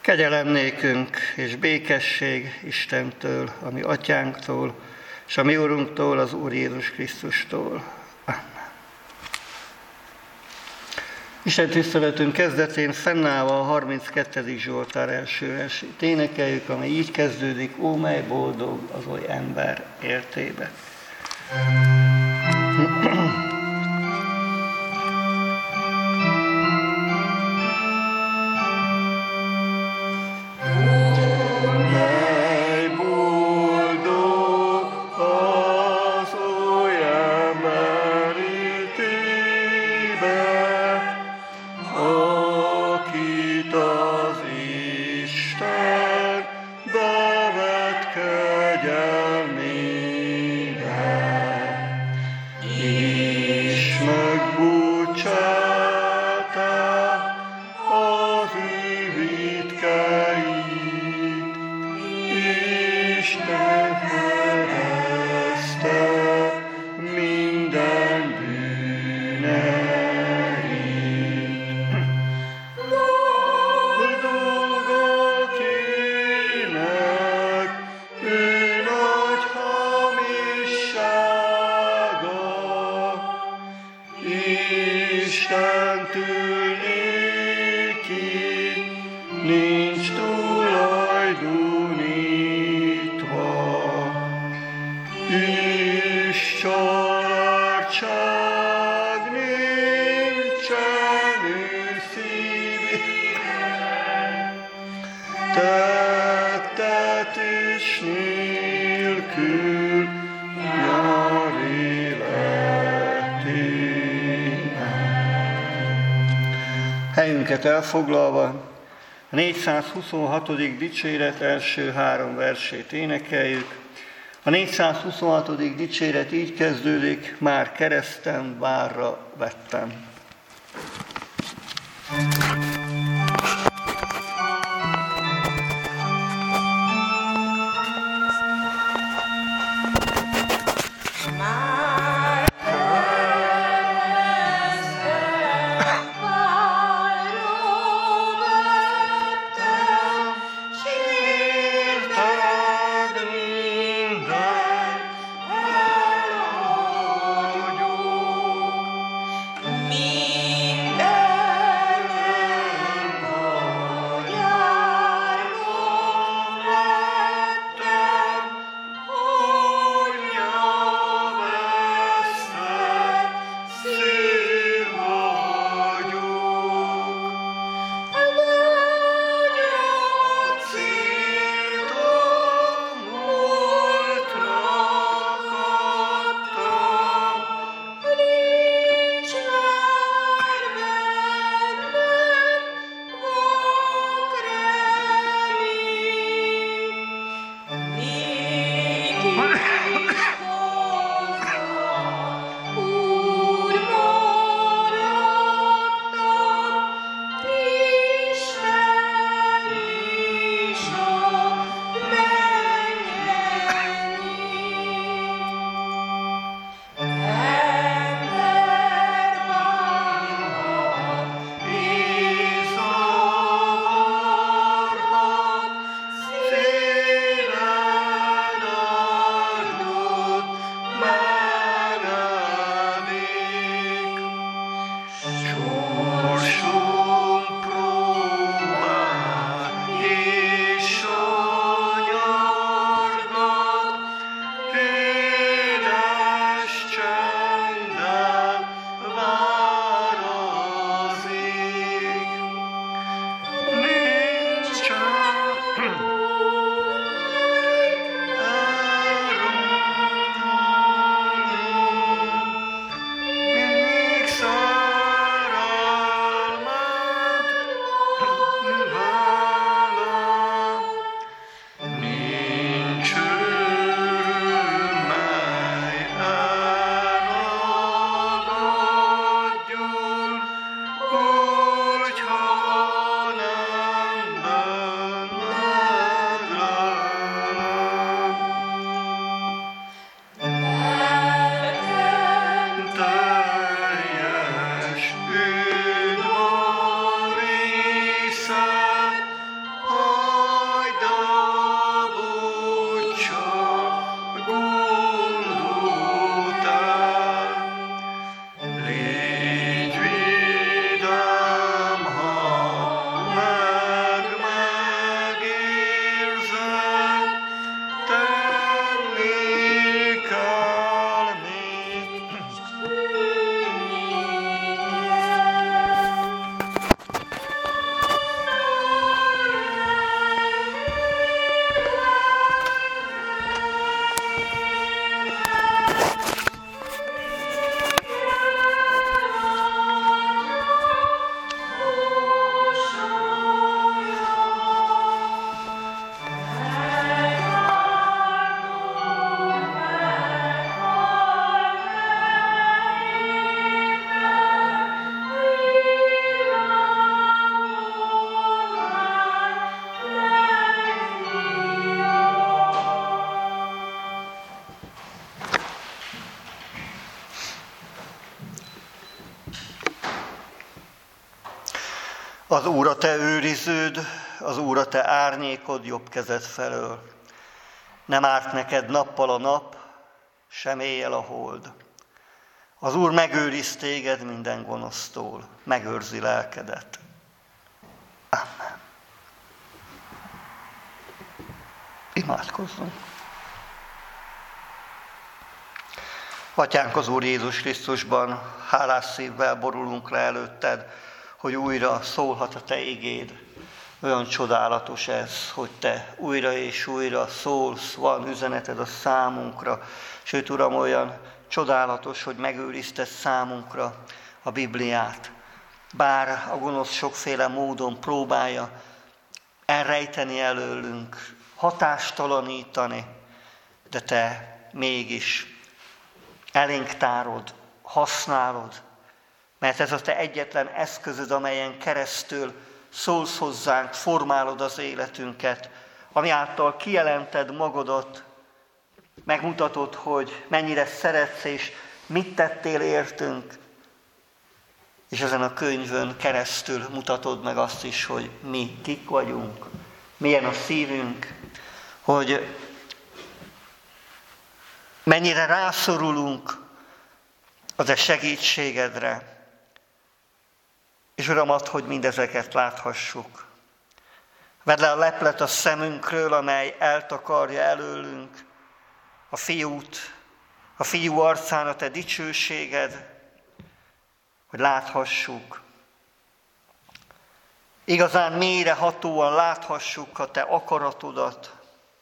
Kegyelem nékünk és békesség Istentől, a mi atyánktól, és a mi Urunktól, az Úr Jézus Krisztustól. Amen. Isten tiszteletünk kezdetén fennállva a 32. Zsoltár első versét énekeljük, ami így kezdődik: ó, mely boldog az oly ember értébe. Helyünket elfoglalva, a 426. dicséret első 3 versét énekeljük. A 426. dicséret így kezdődik: már keresztem várra vettem. Minden Az Úr a te őriződ, az Úr a te árnyékod jobb kezed felől. Nem árt neked nappal a nap, sem éjjel a hold. Az Úr megőriz téged minden gonosztól, megőrzi lelkedet. Amen. Imádkozzunk. Atyánk az Úr Jézus Krisztusban, hálás szívvel borulunk le előtted, hogy újra szólhat a te igéd. Olyan csodálatos ez, hogy te újra és újra szólsz, van üzeneted a számunkra. Sőt, Uram, olyan csodálatos, hogy megőrizted számunkra a Bibliát. Bár a gonosz sokféle módon próbálja elrejteni előlünk, hatástalanítani, de te mégis elénk tárod, használod, mert ez a te egyetlen eszközöd, amelyen keresztül szólsz hozzánk, formálod az életünket, ami által kijelented magadat, megmutatod, hogy mennyire szeretsz és mit tettél értünk, és ezen a könyvön keresztül mutatod meg azt is, hogy mi kik vagyunk, milyen a szívünk, hogy mennyire rászorulunk a te segítségedre. És Uram, add, hogy mindezeket láthassuk. Vedd le a leplet a szemünkről, amely eltakarja előlünk a fiút, a fiú arcán a te dicsőséged, hogy láthassuk. Igazán mélyrehatóan láthassuk a te akaratodat.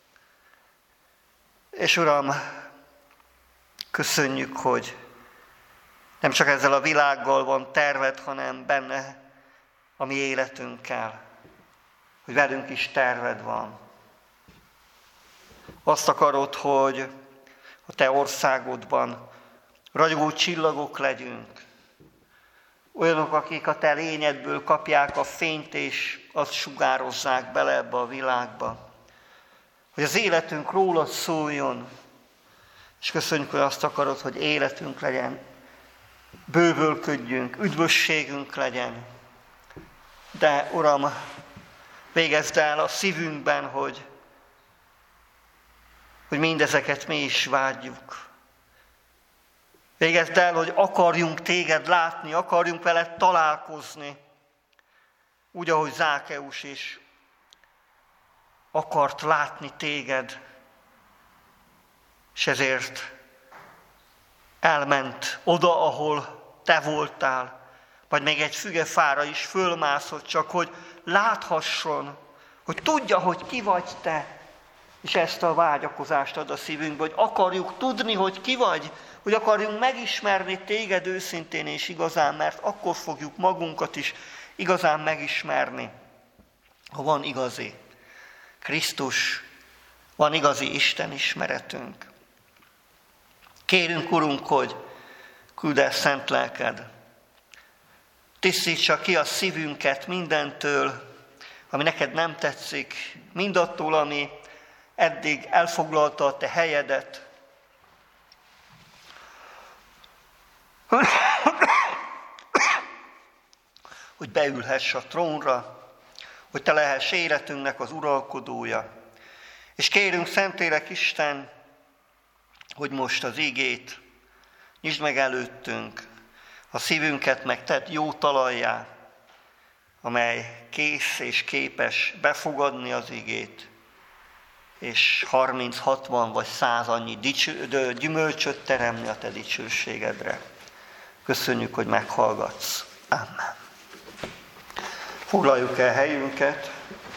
És Uram, köszönjük, hogy nem csak ezzel a világgal van terved, hanem benne a mi életünkkel, hogy velünk is terved van. Azt akarod, hogy a te országodban ragyogó csillagok legyünk, olyanok, akik a te lényedből kapják a fényt, és azt sugározzák bele ebbe a világba. Hogy az életünk rólad szóljon, és köszönjük, hogy azt akarod, hogy életünk legyen, bővölködjünk, üdvösségünk legyen. De Uram, végezd el a szívünkben, hogy mindezeket mi is vágyjuk. Végezd el, hogy akarjunk téged látni, akarjunk veled találkozni, úgy, ahogy Zákeus is akart látni téged, és ezért elment oda, ahol te voltál, vagy még egy fügefára is fölmászott, csak hogy láthasson, hogy tudja, hogy ki vagy te, és ezt a vágyakozást ad a szívünkbe, hogy akarjuk tudni, hogy ki vagy, hogy akarjunk megismerni téged őszintén és igazán, mert akkor fogjuk magunkat is igazán megismerni, ha van igazi Krisztus, van igazi Isten ismeretünk. Kérünk, Urunk, hogy küld el szent lelked, tisztítsa ki a szívünket mindentől, ami neked nem tetszik, mindattól, ami eddig elfoglalta a te helyedet. Hogy beülhess a trónra, hogy te lehess életünknek az uralkodója. És kérünk, Szentlélek Isten, hogy most az igét nyisd meg előttünk, a szívünket meg tedd jó talajjá, amely kész és képes befogadni az igét, és 30, 60 vagy 100 annyi gyümölcsöt teremni a te dicsőségedre. Köszönjük, hogy meghallgatsz. Amen. Foglaljuk el helyünket,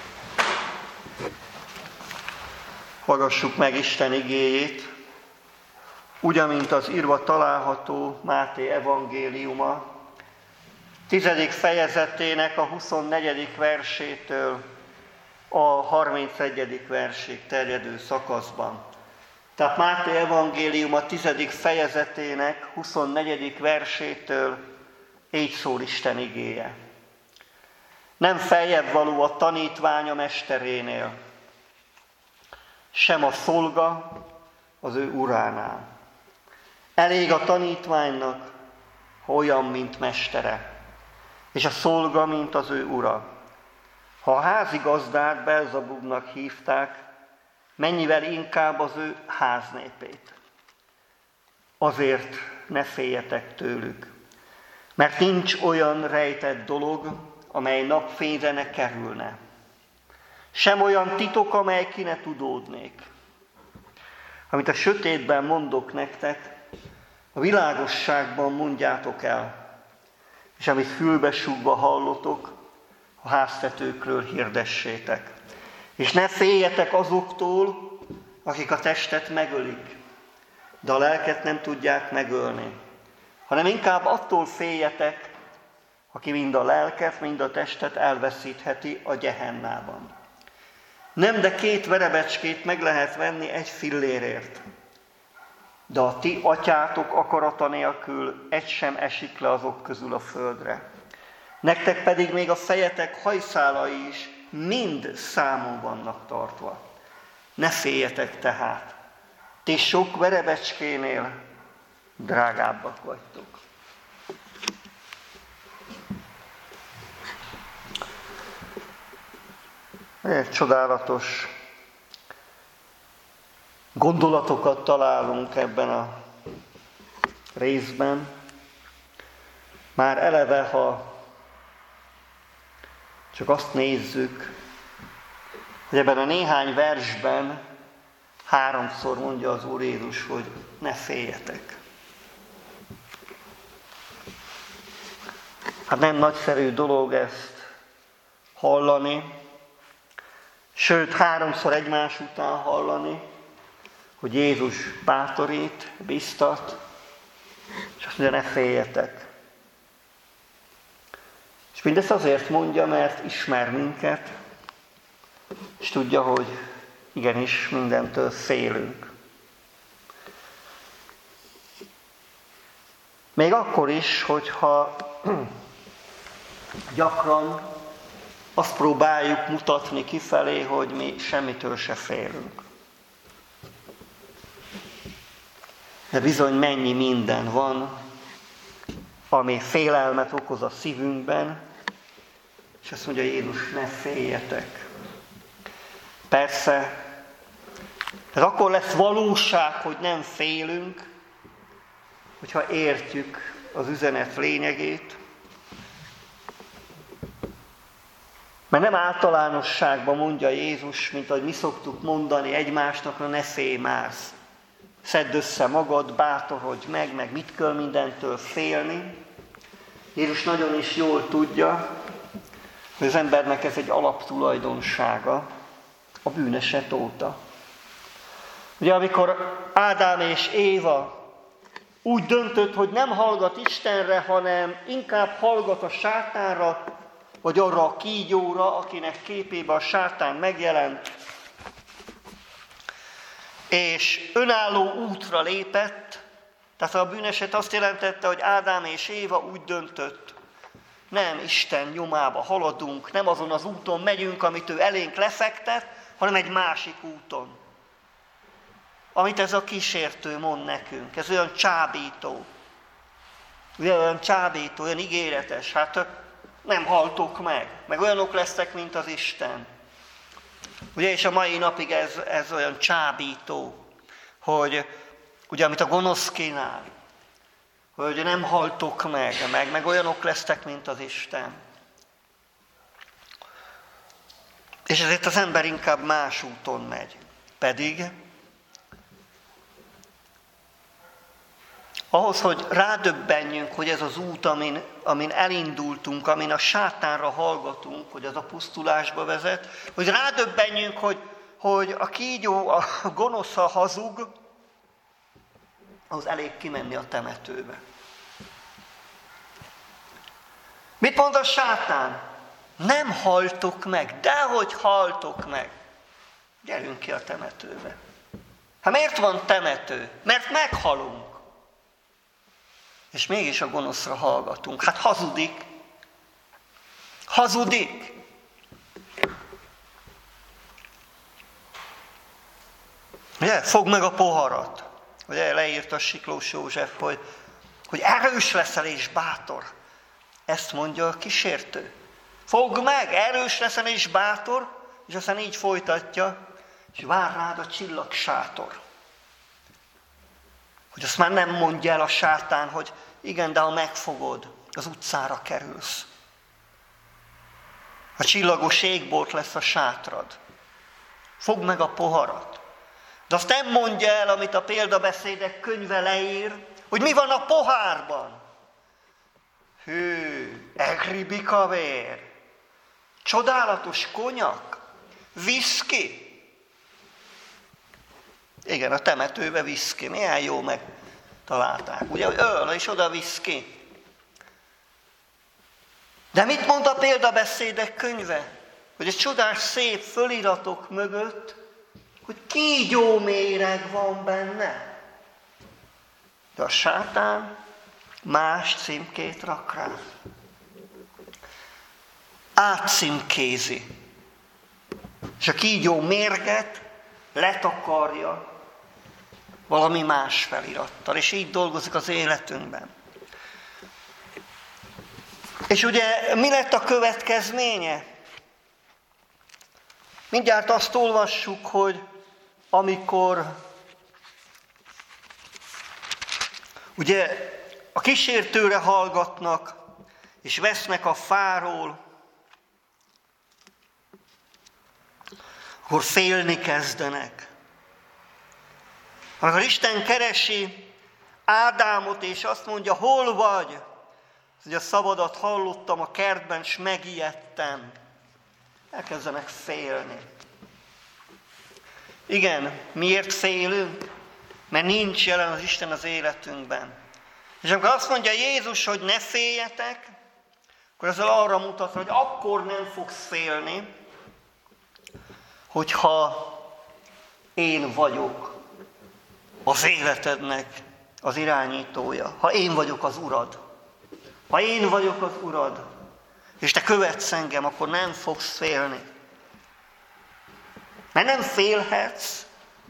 hallgassuk meg Isten igéjét, úgy, amint az írva található Máté evangéliuma, 10. fejezetének a 24. versétől a 31. versig terjedő szakaszban. Tehát Máté evangéliuma 10. fejezetének 24. versétől így szól Isten igéje. Nem feljebb való a tanítvány a mesterénél, sem a szolga az ő uránál. Elég a tanítványnak, ha olyan, mint mestere, és a szolga, mint az ő ura. Ha a házigazdát Belzebubnak hívták, mennyivel inkább az ő háznépét. Azért ne féljetek tőlük, mert nincs olyan rejtett dolog, amely napfényre ne kerülne. Sem olyan titok, amely ki ne tudódnék. Amit a sötétben mondok nektek, a világosságban mondjátok el, és amit fülbesúgva hallotok, a háztetőkről hirdessétek. És ne féljetek azoktól, akik a testet megölik, de a lelket nem tudják megölni, hanem inkább attól féljetek, aki mind a lelket, mind a testet elveszítheti a gyehennában. Nem, de 2 verebecskét meg lehet venni 1 fillérért, de a ti atyátok akarata nélkül egy sem esik le azok közül a földre. Nektek pedig még a fejetek hajszálai is mind számon vannak tartva. Ne féljetek tehát, ti sok verebecskénél drágábbak vagytok. Csodálatos gondolatokat találunk ebben a részben. Már eleve, ha csak azt nézzük, hogy ebben a néhány versben 3-szor mondja az Úr Jézus, hogy ne féljetek. Hát nem nagyszerű dolog ezt hallani, sőt 3-szor egymás után hallani, hogy Jézus bátorít, biztat, és azt mondja, ne féljetek. És mindezt azért mondja, mert ismer minket, és tudja, hogy igenis mindentől félünk. Még akkor is, hogyha gyakran azt próbáljuk mutatni kifelé, hogy mi semmitől se félünk. De bizony mennyi minden van, ami félelmet okoz a szívünkben, és azt mondja Jézus, ne féljetek. Persze, ez akkor lesz valóság, hogy nem félünk, hogyha értjük az üzenet lényegét, mert nem általánosságban mondja Jézus, mint ahogy mi szoktuk mondani egymásnak, ne félj már, szedd össze magad, bátorodj meg mit kell mindentől félni. Jézus nagyon is jól tudja, hogy az embernek ez egy alaptulajdonsága a bűneset óta. Ugye amikor Ádám és Éva úgy döntött, hogy nem hallgat Istenre, hanem inkább hallgat a sátánra, vagy arra a kígyóra, akinek képében a sátán megjelent, és önálló útra lépett, tehát a bűneset azt jelentette, hogy Ádám és Éva úgy döntött, nem Isten nyomába haladunk, nem azon az úton megyünk, amit ő elénk lefektet, hanem egy másik úton. Amit ez a kísértő mond nekünk, ez olyan csábító, olyan ígéretes, hát nem haltok meg olyanok lesztek, mint az Isten. Ugye, és a mai napig ez olyan csábító, hogy ugye, amit a gonosz kínál, hogy nem haltok meg olyanok lesztek, mint az Isten. És ezért az ember inkább más úton megy. Pedig ahhoz, hogy rádöbbenjünk, hogy ez az út, amin elindultunk, amin a sátánra hallgatunk, hogy az a pusztulásba vezet, hogy rádöbbenjünk, hogy a kígyó, a gonosz, a hazug, ahhoz elég kimenni a temetőbe. Mit mond a sátán? Nem haltok meg, dehogy haltok meg. Gyerünk ki a temetőbe. Hát miért van temető? Mert meghalunk. És mégis a gonoszra hallgatunk. Hát hazudik. Hazudik. Ugye, fogd meg a poharat. Ugye leírta Siklós József, hogy erős leszel és bátor. Ezt mondja a kísértő. Fogd meg, erős leszel és bátor, és aztán így folytatja, és vár rád a csillagsátor. Hogy azt már nem mondja el a sátán, hogy igen, de ha megfogod, az utcára kerülsz. A csillagos égbolt lesz a sátrad. Fogd meg a poharat. De azt nem mondja el, amit a példabeszédek könyve leír, hogy mi van a pohárban. Hű, egri bikavér, csodálatos konyak, viszki. Igen, a temetőbe viszki, milyen jó megtalálták. Ugye, öl és oda viszki. De mit mond a példabeszédek könyve? Hogy egy csodás szép föliratok mögött, hogy kígyó méreg van benne. De a sátán más címkét rak rá. Átcímkézi. És a kígyó mérget letakarja valami más felirattal. És így dolgozik az életünkben. És ugye mi lett a következménye? Mindjárt azt olvassuk, hogy amikor ugye a kísértőre hallgatnak, és vesznek a fáról, akkor félni kezdenek. Amikor Isten keresi Ádámot, és azt mondja, hol vagy? Hogy a szabadat hallottam a kertben, s megijedtem. Elkezdenek félni. Igen, miért félünk? Mert nincs jelen az Isten az életünkben. És amikor azt mondja Jézus, hogy ne féljetek, akkor ezzel arra mutat, hogy akkor nem fogsz félni, hogyha én vagyok az életednek az irányítója. Ha én vagyok az Urad. Ha én vagyok az Urad, és te követsz engem, akkor nem fogsz félni. Mert nem félhetsz,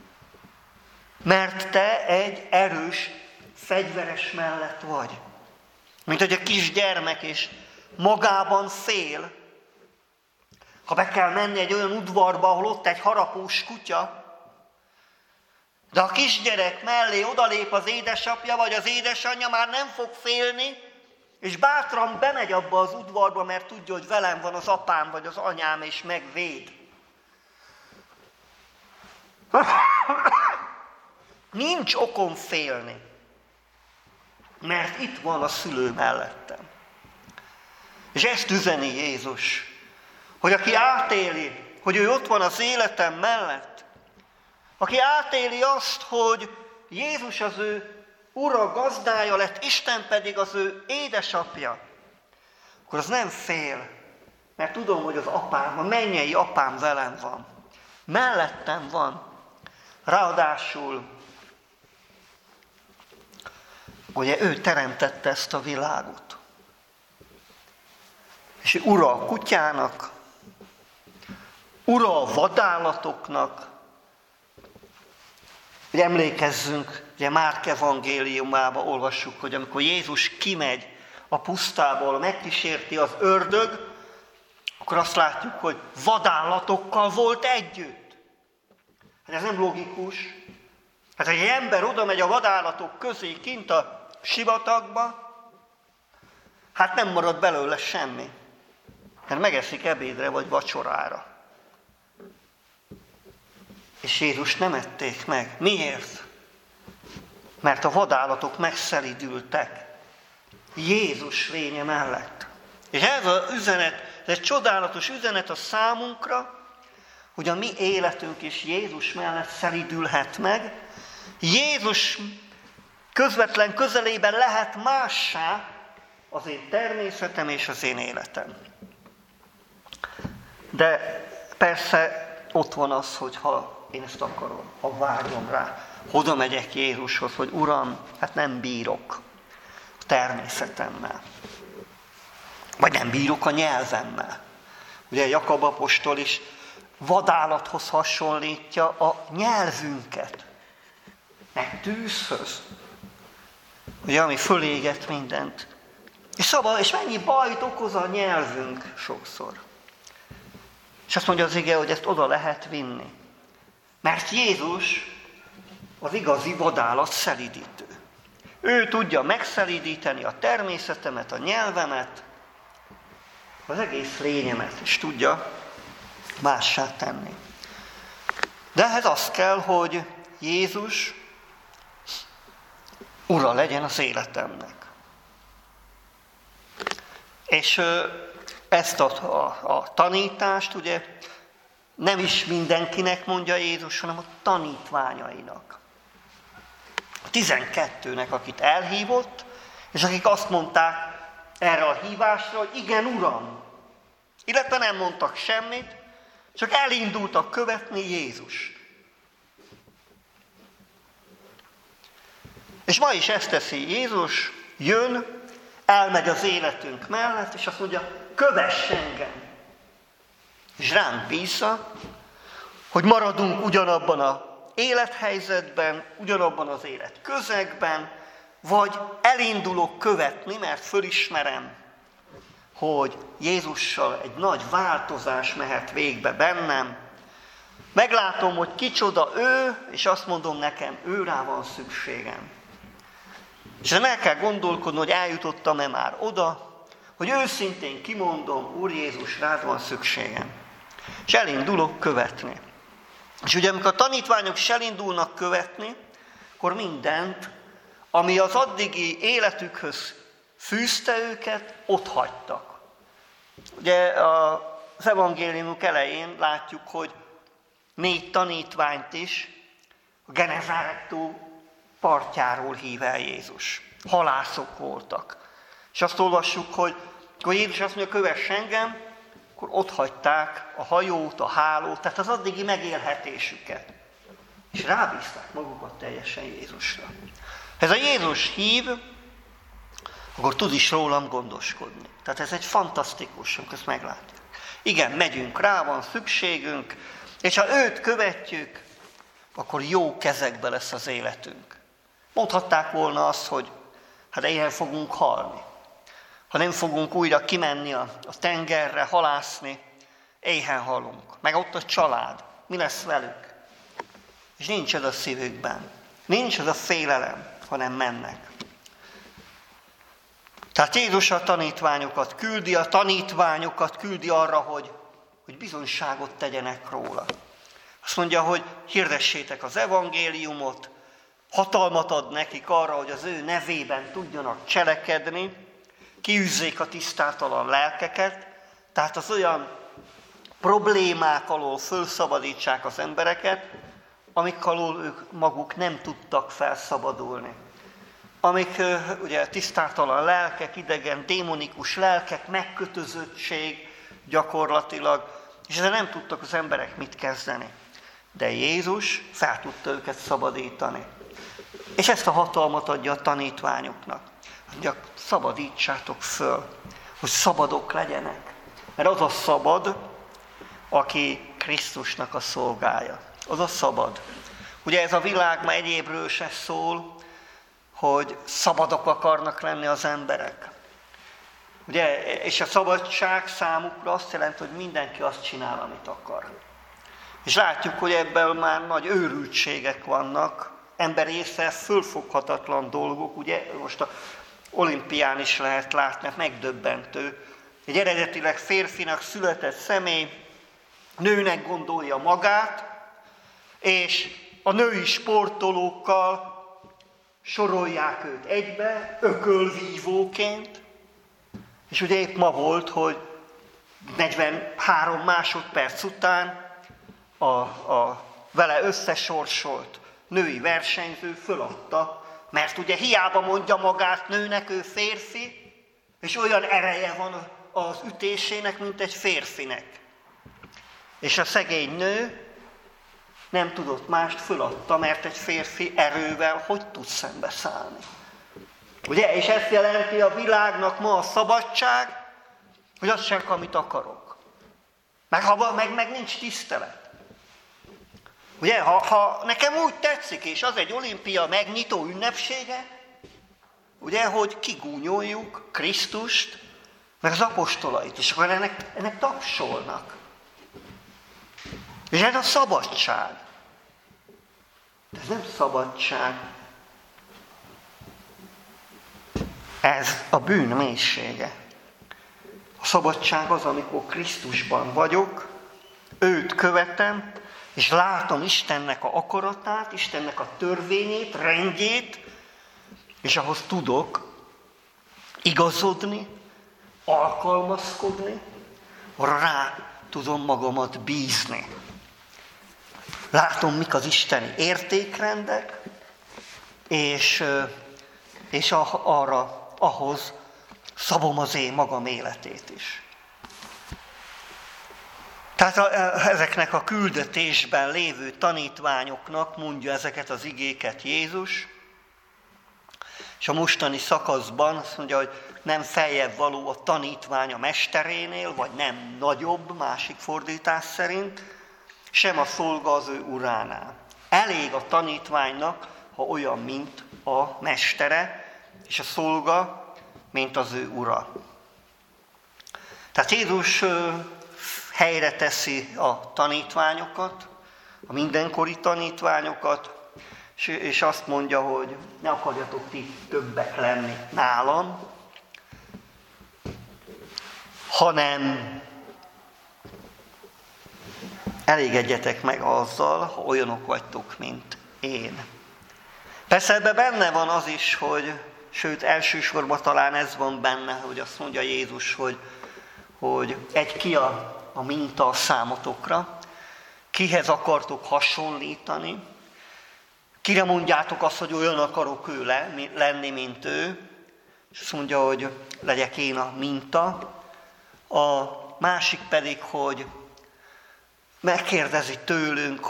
mert te egy erős, fegyveres mellett vagy. Mint hogy a kisgyermek is magában fél, ha be kell menni egy olyan udvarba, ahol ott egy harapós kutya, de a kisgyerek mellé odalép az édesapja, vagy az édesanyja, már nem fog félni, és bátran bemegy abba az udvarba, mert tudja, hogy velem van az apám, vagy az anyám, és megvéd. Nincs okom félni, mert itt van a szülő mellettem. És ezt üzeni Jézus, hogy aki átéli, hogy ő ott van az életem mellett, aki átéli azt, hogy Jézus az ő Ura, gazdája lett, Isten pedig az ő édesapja, akkor az nem fél, mert tudom, hogy az apám, a mennyei apám velem van. Mellettem van. Ráadásul, ugye ő teremtette ezt a világot. És Ura a kutyának, Ura a vadállatoknak. Ugye emlékezzünk, ugye Márk evangéliumában olvassuk, hogy amikor Jézus kimegy a pusztából, megkísérti az ördög, akkor azt látjuk, hogy vadállatokkal volt együtt. Hát ez nem logikus. Hát ha egy ember oda megy a vadállatok közé kint a sivatagba, hát nem marad belőle semmi. Mert megeszik ebédre vagy vacsorára. És Jézus nem ették meg. Miért? Mert a vadállatok megszelidültek Jézus vénye mellett. És ez az üzenet, ez egy csodálatos üzenet a számunkra, hogy a mi életünk is Jézus mellett szelidülhet meg. Jézus közvetlen közelében lehet mássá az én természetem és az én életem. De persze ott van az, hogy ha én ezt akarom, ha vágyom rá, oda megyek Jézushoz, hogy Uram, hát nem bírok a természetemmel. Vagy nem bírok a nyelvemmel. Ugye Jakab apostol is vadállathoz hasonlítja a nyelvünket. Meg tűzhöz. Ugye, ami föléget mindent. És mennyi bajt okoz a nyelvünk sokszor. És azt mondja az ige, hogy ezt oda lehet vinni. Mert Jézus az igazi vadállat szelídítő. Ő tudja megszelídíteni a természetemet, a nyelvemet, az egész lényemet, és tudja mássá tenni. De ehhez az kell, hogy Jézus ura legyen az életemnek. És ezt a tanítást ugye nem is mindenkinek mondja Jézus, hanem a tanítványainak. A 12-nek, akit elhívott, és akik azt mondták erre a hívásra, hogy igen, Uram. Illetve nem mondtak semmit, csak elindultak követni Jézust. És ma is ezt teszi Jézus, jön, elmegy az életünk mellett, és azt mondja, kövess engem. És ránk bízza, hogy maradunk ugyanabban az élethelyzetben, ugyanabban az életközegben, vagy elindulok követni, mert fölismerem, hogy Jézussal egy nagy változás mehet végbe bennem. Meglátom, hogy kicsoda ő, és azt mondom nekem, őrá van szükségem. És nem el kell gondolkodni, hogy eljutottam-e már oda, hogy őszintén kimondom, Úr Jézus, rád van szükségem. És elindulok követni. És ugye amikor a tanítványok is elindulnak követni, akkor mindent, ami az addigi életükhöz fűzte őket, ott hagytak. Ugye az evangéliumok elején látjuk, hogy 4 tanítványt is a Genezárett-tó partjáról hív el Jézus. Halászok voltak. És azt olvassuk, hogy akkor Jézus azt mondja, kövess engem, akkor ott hagyták a hajót, a hálót, tehát az addigi megélhetésüket. És rábízták magukat teljesen Jézusra. Ha ez a Jézus hív, akkor tud is rólam gondoskodni. Tehát ez egy fantasztikus, amikor ezt meglátjuk. Igen, megyünk rá, van szükségünk, és ha őt követjük, akkor jó kezekbe lesz az életünk. Mondhatták volna azt, hogy hát éhen fogunk halni. Ha nem fogunk újra kimenni a tengerre, halászni, éhen halunk. Meg ott a család, mi lesz velük? És nincs ez a szívükben. Nincs ez a félelem, hanem mennek. Tehát Jézus a tanítványokat küldi arra, hogy bizonyságot tegyenek róla. Azt mondja, hogy hirdessétek az evangéliumot, hatalmat ad nekik arra, hogy az ő nevében tudjanak cselekedni, kiűzzék a tisztátalan lelkeket, tehát az olyan problémák alól fölszabadítsák az embereket, amik alól ők maguk nem tudtak felszabadulni. Amik ugye tisztátalan lelkek, idegen, démonikus lelkek, megkötözöttség gyakorlatilag, és ezzel nem tudtak az emberek mit kezdeni. De Jézus fel tudta őket szabadítani. És ezt a hatalmat adja a tanítványoknak. Mondja, szabadítsátok föl, hogy szabadok legyenek. Mert az a szabad, aki Krisztusnak a szolgája. Az a szabad. Ugye ez a világ már egyébről se szól, hogy szabadok akarnak lenni az emberek. Ugye, és a szabadság számukra azt jelenti, hogy mindenki azt csinál, amit akar. És látjuk, hogy ebben már nagy őrültségek vannak, emberi észre fölfoghatatlan dolgok, ugye most a olimpián is lehet látni, megdöbbentő. Egy eredetileg férfinak született személy nőnek gondolja magát, és a női sportolókkal sorolják őt egybe, ökölvívóként, és ugye épp ma volt, hogy 43 másodperc után a vele összesorsolt női versenyző föladta, mert ugye hiába mondja magát nőnek, ő férfi, és olyan ereje van az ütésének, mint egy férfinek. És a szegény nő nem tudott mást, föladta, mert egy férfi erővel hogy tud szembeszállni. Ugye? És ezt jelenti a világnak ma a szabadság, hogy azt csak, amit akarok. Meg nincs tisztelet. Ugye? Ha nekem úgy tetszik, és az egy olimpia megnyitó ünnepsége, ugye, hogy kigúnyoljuk Krisztust, meg az apostolait, és akkor ennek tapsolnak. És ez a szabadság. De ez nem szabadság. Ez a bűn mélysége. A szabadság az, amikor Krisztusban vagyok, őt követem, és látom Istennek a akaratát, Istennek a törvényét, rendjét, és ahhoz tudok igazodni, alkalmazkodni, rá tudom magamat bízni. Látom, mik az isteni értékrendek, és ahhoz szabom az én magam életét is. Tehát ezeknek a küldetésben lévő tanítványoknak mondja ezeket az igéket Jézus, és a mostani szakaszban azt mondja, hogy nem feljebb való a tanítvány a mesterénél, vagy nem nagyobb, másik fordítás szerint, sem a szolga az ő uránál. Elég a tanítványnak, ha olyan, mint a mestere, és a szolga, mint az ő ura. Tehát Jézus helyre teszi a tanítványokat, a mindenkori tanítványokat, és azt mondja, hogy ne akarjatok ti többek lenni nálam, hanem elégedjetek meg azzal, ha olyanok vagytok, mint én. Persze ebben benne van az is, sőt elsősorban talán ez van benne, hogy azt mondja Jézus, hogy ki a minta a számotokra, kihez akartok hasonlítani, kire mondjátok azt, hogy olyan akarok lenni, mint ő, és azt mondja, hogy legyek én a minta. A másik pedig, hogy megkérdezi tőlünk,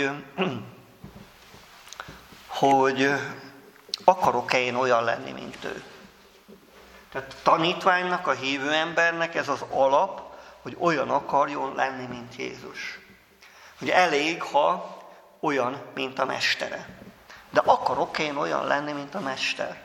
hogy akarok-e én olyan lenni, mint ő. Tehát a tanítványnak, a hívő embernek ez az alap, hogy olyan akarjon lenni, mint Jézus. Hogy elég, ha olyan, mint a mestere. De akarok én olyan lenni, mint a mester?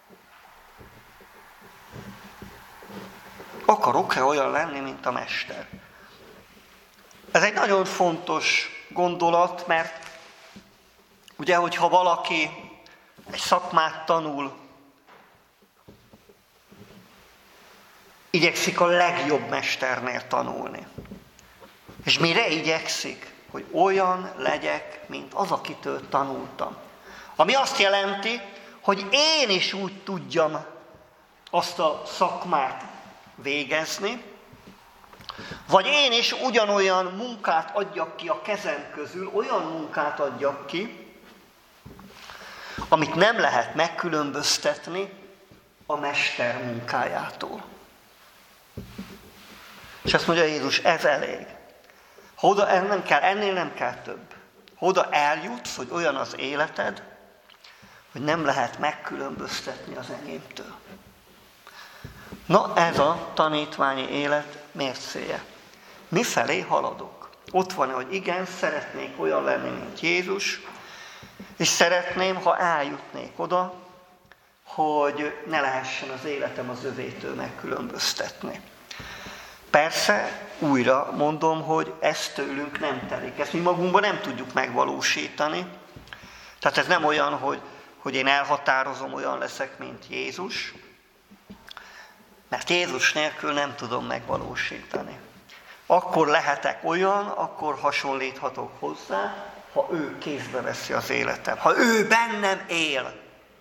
Akarok-e olyan lenni, mint a mester? Ez egy nagyon fontos gondolat, mert ugye, hogyha valaki egy szakmát tanul, igyekszik a legjobb mesternél tanulni. És mire igyekszik? Hogy olyan legyek, mint az, akitől tanultam. Ami azt jelenti, hogy én is úgy tudjam azt a szakmát végezni, vagy én is ugyanolyan munkát adjak ki a kezem közül, olyan munkát adjak ki, amit nem lehet megkülönböztetni a mester munkájától. És azt mondja Jézus, ez elég. Ha oda nem kell, ennél nem kell több. Ha oda eljutsz, hogy olyan az életed, hogy nem lehet megkülönböztetni az enyémtől. Na, ez a tanítványi élet mércéje. Mifelé haladok? Ott van, hogy igen, szeretnék olyan lenni, mint Jézus, és szeretném, ha eljutnék oda, hogy ne lehessen az életem az övétől megkülönböztetni. Persze, újra mondom, hogy ez tőlünk nem telik. Ezt mi magunkban nem tudjuk megvalósítani. Tehát ez nem olyan, hogy én elhatározom, olyan leszek, mint Jézus, mert Jézus nélkül nem tudom megvalósítani. Akkor lehetek olyan, akkor hasonlíthatok hozzá, ha ő kézbe veszi az életem, ha ő bennem él.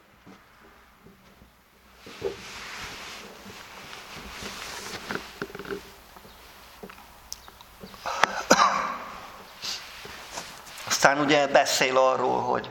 Aztán ugye beszél arról, hogy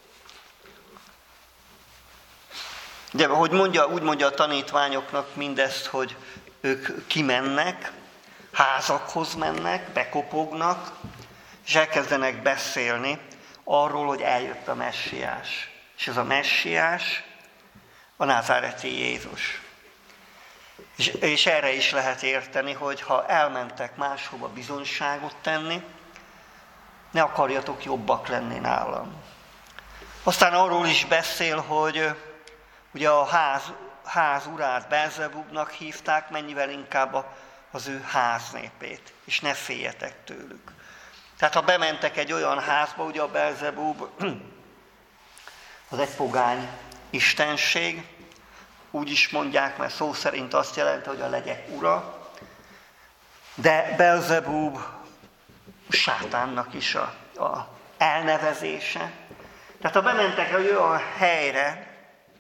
ugye, úgy mondja a tanítványoknak mindezt, hogy ők kimennek, házakhoz mennek, bekopognak, és elkezdenek beszélni arról, hogy eljött a messiás. És ez a messiás a názáreti Jézus. És erre is lehet érteni, hogy ha elmentek máshova bizonyságot tenni, ne akarjatok jobbak lenni nálam. Aztán arról is beszél, hogy ugye a ház urát Belzebubnak hívták, mennyivel inkább az ő háznépét, és ne féljetek tőlük. Tehát ha bementek egy olyan házba, ugye a Belzebub az egy pogány istenség, úgy is mondják, mert szó szerint azt jelenti, hogy a legyek ura, de Belzebub sátánnak is a elnevezése. Tehát ha bementek egy olyan helyre,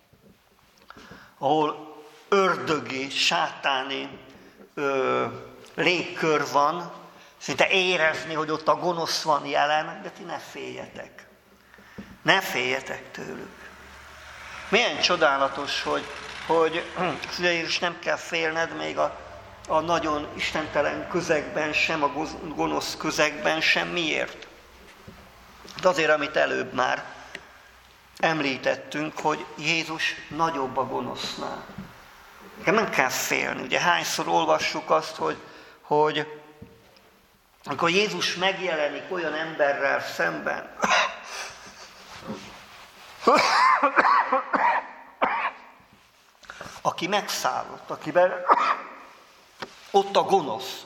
ahol ördögi, sátáni légkör van, szinte érezni, hogy ott a gonosz van jelen, de ti ne féljetek. Ne féljetek tőlük. Milyen csodálatos, hogy Jézus nem kell félned még a nagyon istentelen közegben sem, a gonosz közegben sem. Miért? De azért, amit előbb már említettünk, hogy Jézus nagyobb a gonosznál. Nem kell félni. Ugye hányszor olvassuk azt, hogy amikor Jézus megjelenik olyan emberrel szemben, aki megszállott, akiben ott a gonosz.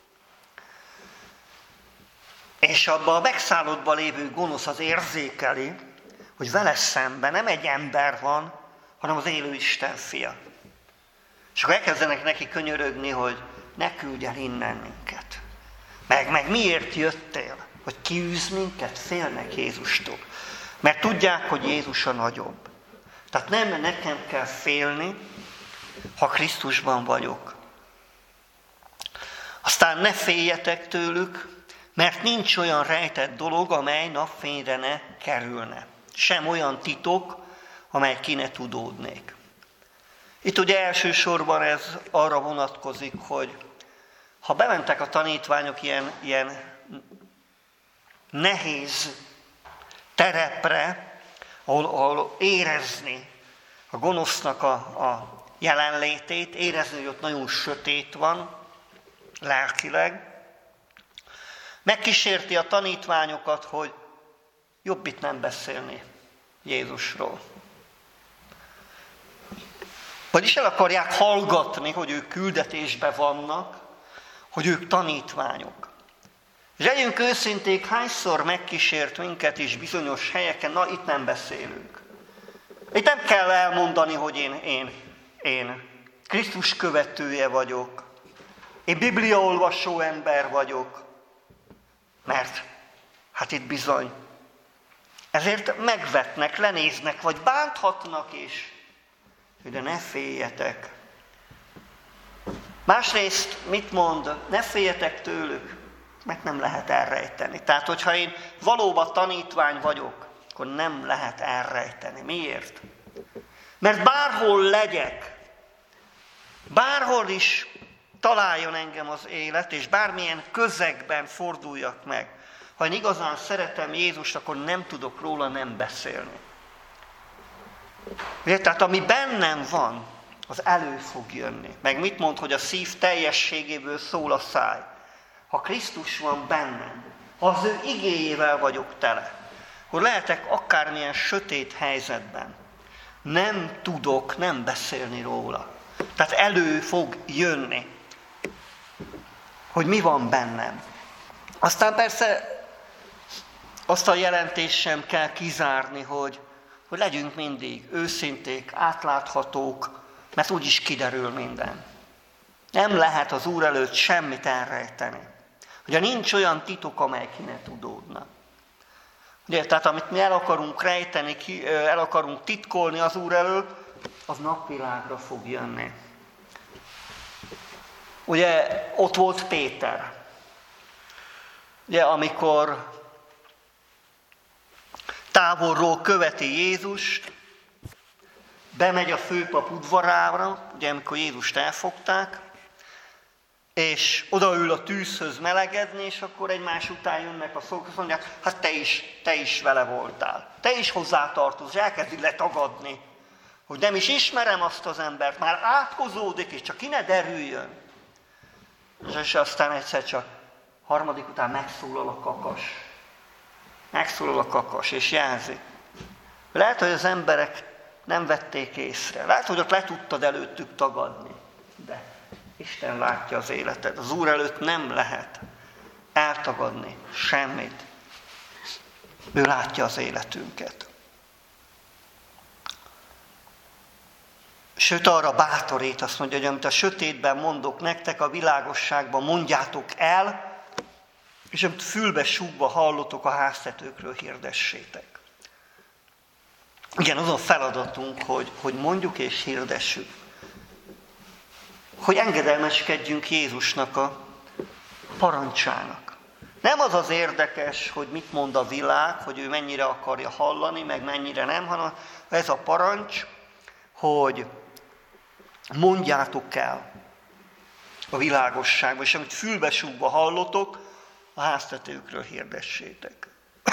És abban a megszállottban lévő gonosz az érzékeli, hogy vele szemben nem egy ember van, hanem az élő Isten fia. És akkor elkezdenek neki könyörögni, hogy ne küldj el innen minket. Meg miért jöttél? Hogy kiűz minket? Félnek Jézustól. Mert tudják, hogy Jézus a nagyobb. Tehát nem nekem kell félni, ha Krisztusban vagyok. Aztán ne féljetek tőlük, mert nincs olyan rejtett dolog, amely napfényre ne kerülne. Sem olyan titok, amely ki ne tudódnék. Itt ugye elsősorban ez arra vonatkozik, hogy ha bementek a tanítványok ilyen nehéz terepre, ahol érezni a gonosznak a jelenlétét, érezni, hogy ott nagyon sötét van, lelkileg, megkísérti a tanítványokat, hogy jobb itt nem beszélni Jézusról. Vagyis el akarják hallgatni, hogy ők küldetésben vannak, hogy ők tanítványok. És legyünk őszinték, hányszor megkísért minket is bizonyos helyeken, na itt nem beszélünk. Itt nem kell elmondani, hogy én Krisztus követője vagyok, én bibliaolvasó ember vagyok, mert hát itt bizony. Ezért megvetnek, lenéznek, vagy bánthatnak is, de ne féljetek. Másrészt mit mond? Ne féljetek tőlük, mert nem lehet elrejteni. Tehát, hogyha én valóban tanítvány vagyok, akkor nem lehet elrejteni. Miért? Mert bárhol legyek, bárhol is találjon engem az élet, és bármilyen közegben forduljak meg, ha én igazán szeretem Jézust, akkor nem tudok róla nem beszélni. Tehát ami bennem van, az elő fog jönni. Meg mit mond, hogy a szív teljességéből szól a száj. Ha Krisztus van bennem, ha az ő igéjével vagyok tele, akkor lehetek akármilyen sötét helyzetben. Nem tudok nem beszélni róla. Tehát elő fog jönni, hogy mi van bennem. Aztán persze azt a jelentést sem kell kizárni, hogy legyünk mindig őszinték, átláthatók, mert úgyis kiderül minden. Nem lehet az Úr előtt semmit elrejteni. Ugye nincs olyan titok, amely ki ne tudódna. Ugye, tehát amit mi el akarunk rejteni, el akarunk titkolni az Úr előtt, az napvilágra fog jönni. Ugye ott volt Péter. Ugye amikor távolról követi Jézust, bemegy a főpap udvarára, ugye amikor Jézust elfogták, és odaül a tűzhöz melegedni, és akkor egymás után jönnek a szolgák, azt mondják, hát te is vele voltál. Te is hozzátartozz, és elkezdi letagadni, hogy nem is ismerem azt az embert, már átkozódik, és csak ki ne derüljön. És aztán egyszer csak harmadik után megszólal a kakas. Megszólal a kakas, és jelzi. Lehet, hogy az emberek nem vették észre. Lehet, hogy ott le tudtad előttük tagadni, de Isten látja az életed. Az Úr előtt nem lehet eltagadni semmit. Ő látja az életünket. Sőt, arra bátorít, azt mondja, hogy amit a sötétben mondok nektek, a világosságban mondjátok el, és amit fülbe súgva hallotok, a háztetőkről hirdessétek. Igen, az a feladatunk, hogy mondjuk és hirdessük. Hogy engedelmeskedjünk Jézusnak a parancsának. Nem az az érdekes, hogy mit mond a világ, hogy ő mennyire akarja hallani, meg mennyire nem, hanem ez a parancs, hogy mondjátok el a világosságban, és amit fülbesúgva hallotok, a háztetőkről hirdessétek.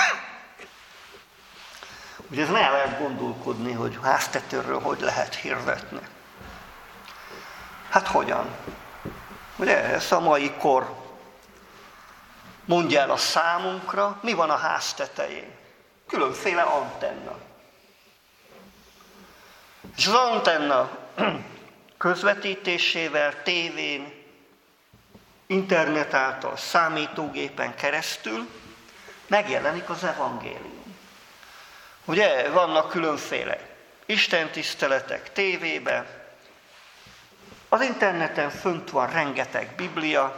Ugye ez el lehet gondolkodni, hogy háztetőről hogy lehet hirdetni. Hát hogyan? Ugye ez a mai kor mondja el a számunkra, mi van a ház tetején. Különféle antenna. És az antenna közvetítésével, tévén, internet által, számítógépen keresztül megjelenik az evangélium. Ugye vannak különféle istentiszteletek tévében, az interneten fönt van rengeteg Biblia,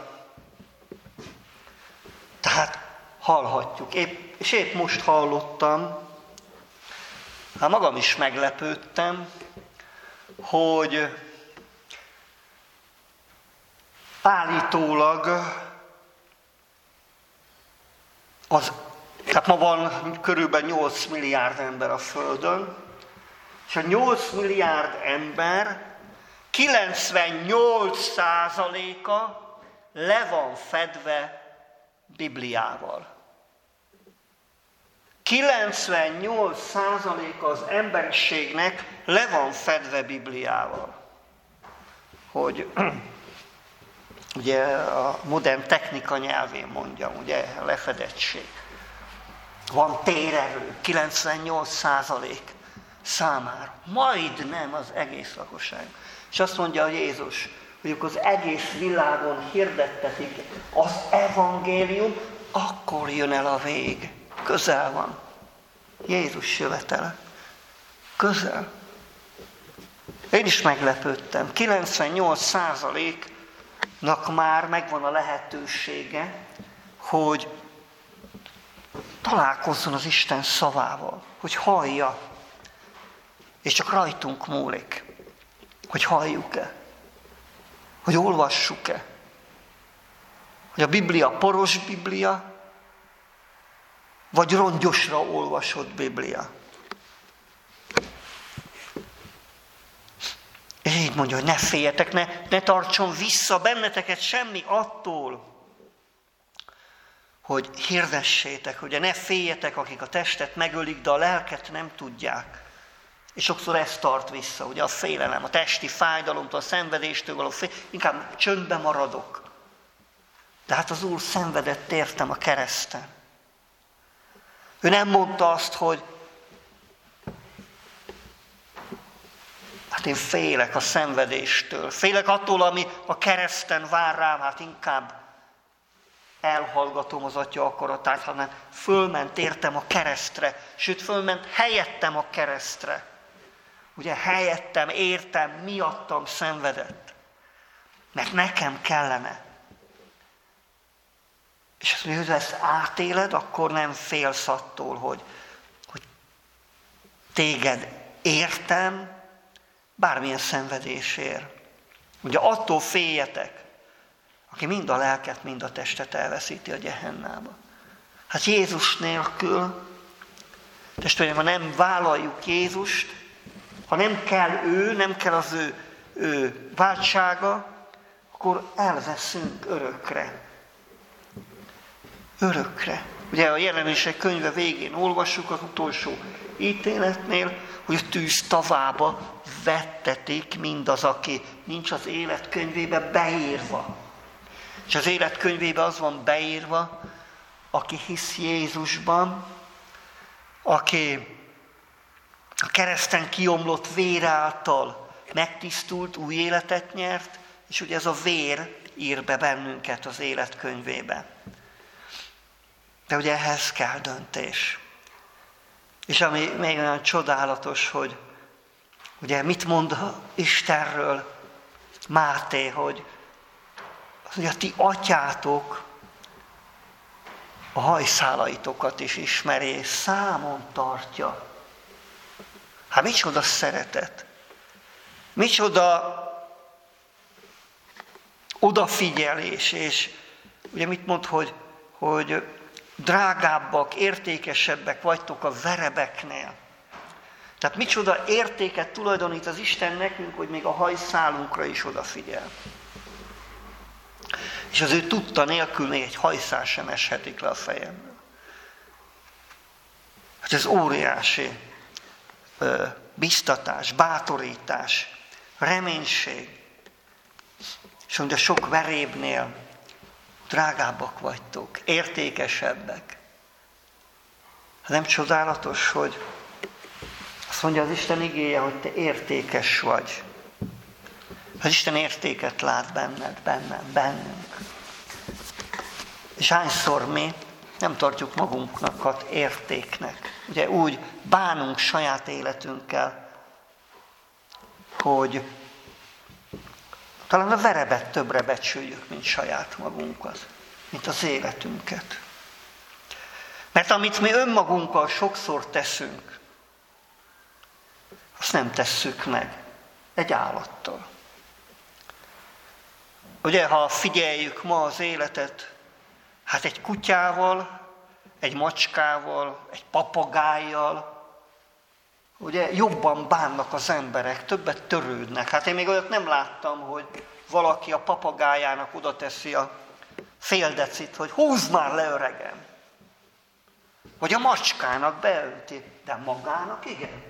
tehát hallhatjuk. És épp most hallottam, hát magam is meglepődtem, hogy állítólag tehát ma van körülbelül 8 milliárd ember a Földön, és a 8 milliárd ember 98%-a le van fedve Bibliával. 98%-a az emberiségnek le van fedve Bibliával. Hogy ugye a modern technika nyelvén mondjam, ugye a lefedettség. Van térerő, 98% számára. Majdnem az egész lakosság. És azt mondja a Jézus, hogy az egész világon hirdettetik az evangélium, akkor jön el a vég. Közel van. Jézus jövetele. Közel. Én is meglepődtem. 98%-nak már megvan a lehetősége, hogy találkozzon az Isten szavával, hogy hallja. És csak rajtunk múlik, hogy halljuk-e, hogy olvassuk-e, hogy a Biblia poros Biblia, vagy rongyosra olvasott Biblia. És így mondja, hogy ne féljetek, ne tartson vissza benneteket semmi attól, hogy hirdessétek, hogy ne féljetek, akik a testet megölik, de a lelket nem tudják. És sokszor ez tart vissza, ugye a félelem, a testi fájdalomtól, a szenvedéstől való inkább csöndben maradok. De hát az Úr szenvedett értem a kereszten. Ő nem mondta azt, hogy hát én félek a szenvedéstől, félek attól, ami a kereszten vár rám, hát inkább elhallgatom az Atya akaratát, hanem fölment értem a keresztre, sőt fölment helyettem a keresztre. Ugye helyettem, értem, miattam szenvedett. Mert nekem kellene. És azt mondja, hogy ezt átéled, akkor nem félsz attól, hogy téged értem, bármilyen szenvedés ér. Ugye attól féljetek, aki mind a lelket, mind a testet elveszíti a Gehennába. Hát Jézus nélkül, testvérem, ha nem vállaljuk Jézust, ha nem kell ő, nem kell az ő váltsága, akkor elveszünk örökre. Örökre. Ugye a Jelenések könyve végén olvassuk az utolsó ítéletnél, hogy a tűz tavába vettetik mindaz, aki nincs az életkönyvébe beírva. És az életkönyvébe az van beírva, aki hisz Jézusban, aki a kereszten kiomlott vér által megtisztult, új életet nyert, és ugye ez a vér ír be bennünket az élet könyvébe. De ugye ehhez kell döntés. És ami még olyan csodálatos, hogy ugye mit mond Istenről Máté, hogy a ti atyátok a hajszálaitokat is ismeri, és számon tartja. Hát micsoda szeretet, micsoda odafigyelés, és ugye mit mond, hogy drágábbak, értékesebbek vagytok a verebeknél. Tehát micsoda értéket tulajdonít az Isten nekünk, hogy még a hajszálunkra is odafigyel. És az ő tudta nélkül még egy hajszál sem eshetik le a fejemből. Hát ez óriási biztatás, bátorítás, reménység. És hogy a sok verébnél drágábbak vagytok, értékesebbek. Hát nem csodálatos, hogy azt mondja az Isten igéje, hogy te értékes vagy. Az Isten értéket lát benned, bennem, bennünk. És hányszor mi nem tartjuk magunknak értéknek. Ugye úgy bánunk saját életünkkel, hogy talán a verebet többre becsüljük, mint saját magunkat, mint az életünket. Mert amit mi önmagunkkal sokszor teszünk, azt nem tesszük meg egy állattal. Ugye, ha figyeljük ma az életet, hát egy kutyával, egy macskával, egy papagájjal, ugye jobban bánnak az emberek, többet törődnek. Hát én még olyat nem láttam, hogy valaki a papagájának oda teszi a fél decit, hogy húzd már le, öregem. Vagy a macskának beönti, de magának igen.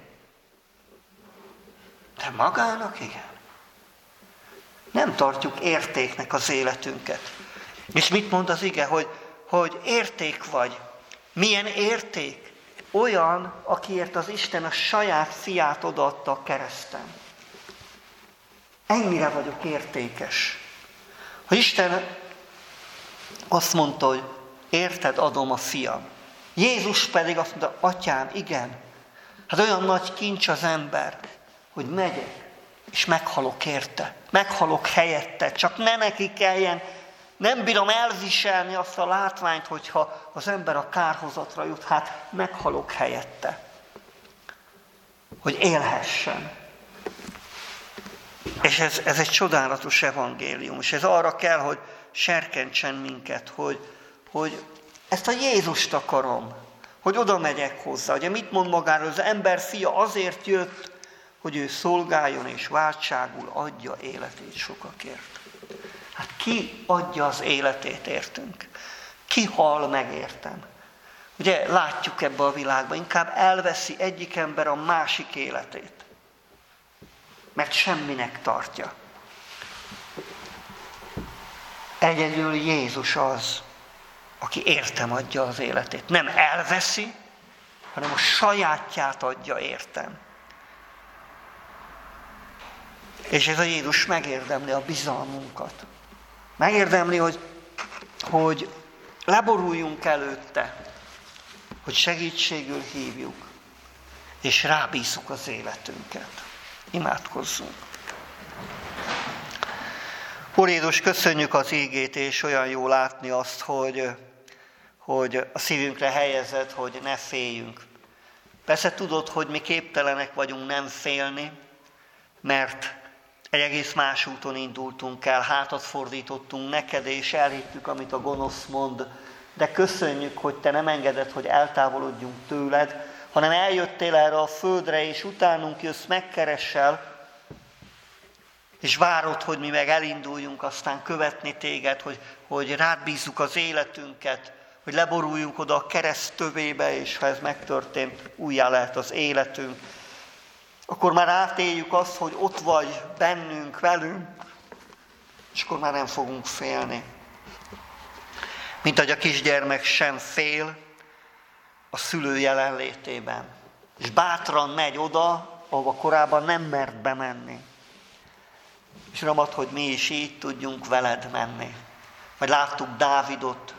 De magának igen. Nem tartjuk értéknek az életünket. És mit mond az ige, hogy érték vagy. Milyen érték? Olyan, akiért az Isten a saját fiát odaadta a kereszten. Ennyire vagyok értékes. Hogy Isten azt mondta, hogy érted adom a fiam. Jézus pedig azt mondta, atyám, igen. Hát olyan nagy kincs az ember, hogy megyek, és meghalok érte. Meghalok helyette, csak ne neki kelljen. Nem bírom elviselni azt a látványt, hogyha az ember a kárhozatra jut, hát meghalok helyette. Hogy élhessen. És ez egy csodálatos evangélium, és ez arra kell, hogy serkentsen minket, hogy ezt a Jézust akarom, hogy oda megyek hozzá. Ugye mit mond magáról? Az ember fia azért jött, hogy ő szolgáljon és váltságul adja életét sokakért. Hát ki adja az életét értünk? Ki hal meg értem? Ugye látjuk ebbe a világban, inkább elveszi egyik ember a másik életét. Mert semminek tartja. Egyedül Jézus az, aki értem adja az életét. Nem elveszi, hanem a sajátját adja értem. És ez a Jézus megérdemli a bizalmunkat. Megérdemli, hogy leboruljunk előtte, hogy segítségül hívjuk, és rábízzuk az életünket. Imádkozzunk. Úr Jézus, köszönjük az ígét, és olyan jó látni azt, hogy a szívünkre helyezed, hogy ne féljünk. Persze tudod, hogy mi képtelenek vagyunk nem félni, mert egy egész más úton indultunk el, hátat fordítottunk neked, és elhittük, amit a gonosz mond. De köszönjük, hogy te nem engeded, hogy eltávolodjunk tőled, hanem eljöttél erre a földre, és utánunk jössz, megkeresel, és várod, hogy mi meg elinduljunk, aztán követni téged, hogy rád bízzuk az életünket, hogy leboruljunk oda a kereszt tövébe, és ha ez megtörtént, újjá lehet az életünk. Akkor már átéljük azt, hogy ott vagy bennünk, velünk, és akkor már nem fogunk félni. Mint ahogy a kisgyermek sem fél a szülő jelenlétében. és bátran megy oda, ahova korábban nem mert bemenni. És Uram, add, hogy mi is így tudjunk veled menni. Majd láttuk Dávidot,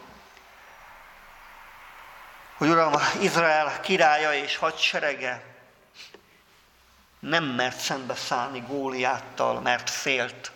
hogy Uram, Izrael királya és hadserege nem mert szembeszállni Góliáttal, mert félt.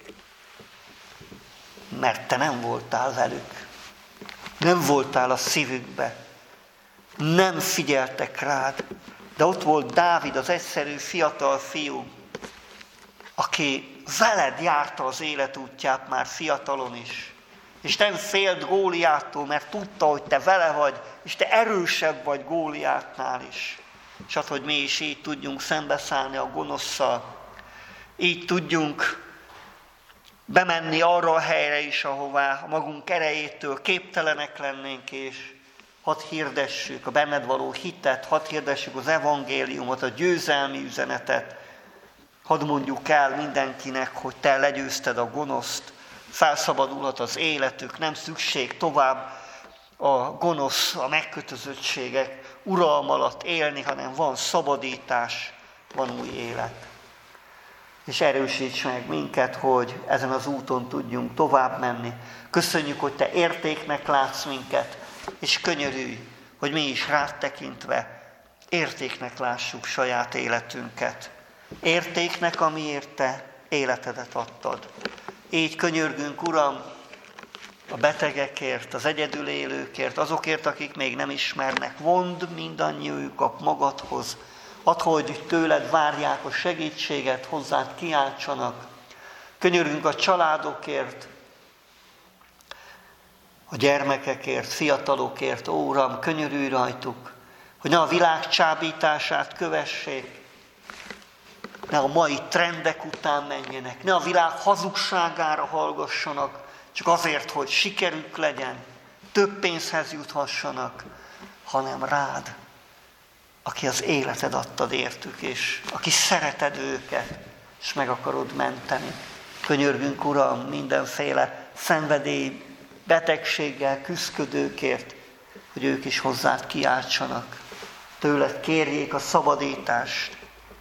Mert te nem voltál velük. Nem voltál a szívükbe. Nem figyeltek rád. De ott volt Dávid, az egyszerű fiatal fiú, aki veled járta az életútját már fiatalon is. És nem félt Góliáttól, mert tudta, hogy te vele vagy, és te erősebb vagy Góliátnál is. És az, hogy mi is így tudjunk szembeszállni a gonosszal, így tudjunk bemenni arra a helyre is, ahová a magunk erejétől képtelenek lennénk, és hadd hirdessük a benned való hitet, hadd hirdessük az evangéliumot, a győzelmi üzenetet, hadd mondjuk el mindenkinek, hogy te legyőzted a gonoszt, felszabadulhat az életük, nem szükség tovább a gonosz, a megkötözöttségek uralma alatt élni, hanem van szabadítás, van új élet. És erősíts meg minket, hogy ezen az úton tudjunk tovább menni. Köszönjük, hogy te értéknek látsz minket, és könyörülj, hogy mi is rád tekintve értéknek lássuk saját életünket. Értéknek, amiért te életedet adtad. Így könyörgünk, Uram, a betegekért, az egyedül élőkért, azokért, akik még nem ismernek. Vondd mindannyiukat magadhoz. Add, hogy tőled várják a segítséget, hozzád kiáltsanak. Könyörgünk a családokért, a gyermekekért, fiatalokért. Ó, Uram, könyörülj rajtuk, hogy ne a világ csábítását kövessék, ne a mai trendek után menjenek, ne a világ hazugságára hallgassanak, csak azért, hogy sikerük legyen, több pénzhez juthassanak, hanem rád, aki az életed adtad értük, és aki szereted őket, és meg akarod menteni. Könyörgünk, Uram, mindenféle szenvedély, betegséggel küszködőkért, hogy ők is hozzád kiáltsanak. Tőled kérjék a szabadítást,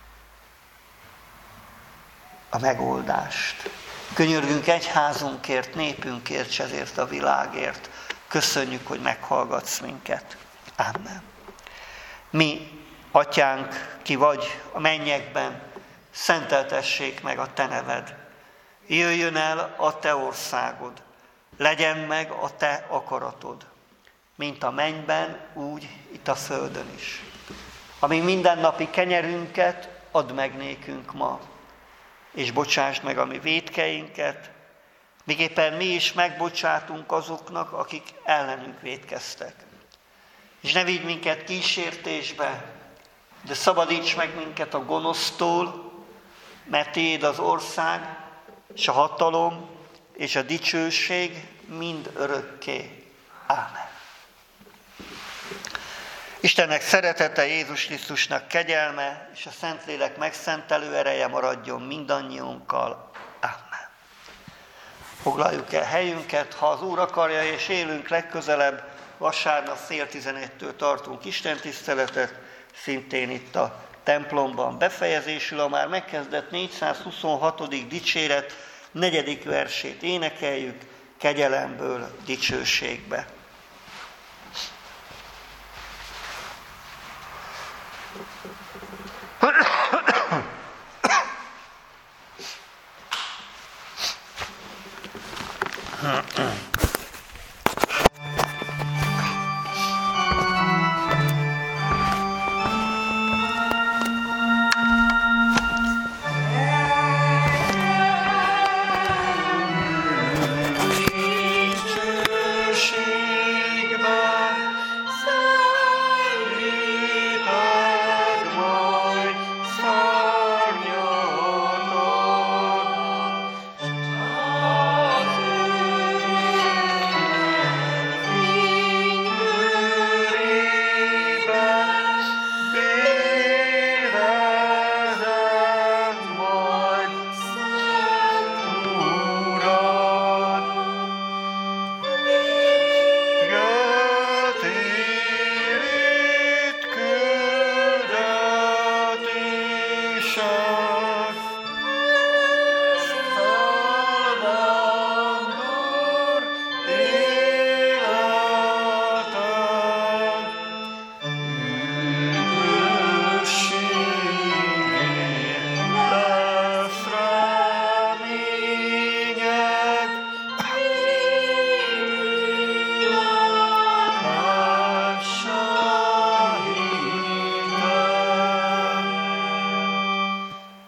a megoldást. Könyörgünk egyházunkért, népünkért, és ezért a világért. Köszönjük, hogy meghallgatsz minket. Amen. Mi, Atyánk, ki vagy a mennyekben, szenteltessék meg a te neved. Jöjjön el a te országod, legyen meg a te akaratod, mint a mennyben, úgy itt a földön is. Ami mindennapi kenyerünket add meg nékünk ma, és bocsásd meg a mi vétkeinket, miképpen mi is megbocsátunk azoknak, akik ellenünk vétkeztek. És ne vigy minket kísértésbe, de szabadíts meg minket a gonosztól, mert tiéd az ország, és a hatalom, és a dicsőség mind örökké. Ámen. Istennek szeretete, Jézus Krisztusnak kegyelme, és a Szentlélek megszentelő ereje maradjon mindannyiunkkal. Ámen. Foglaljuk el helyünket, ha az Úr akarja, és élünk legközelebb, vasárnap fél 11-től tartunk istentiszteletet, szintén itt a templomban befejezésül a már megkezdett 426. dicséret 4. versét énekeljük, kegyelemből dicsőségbe.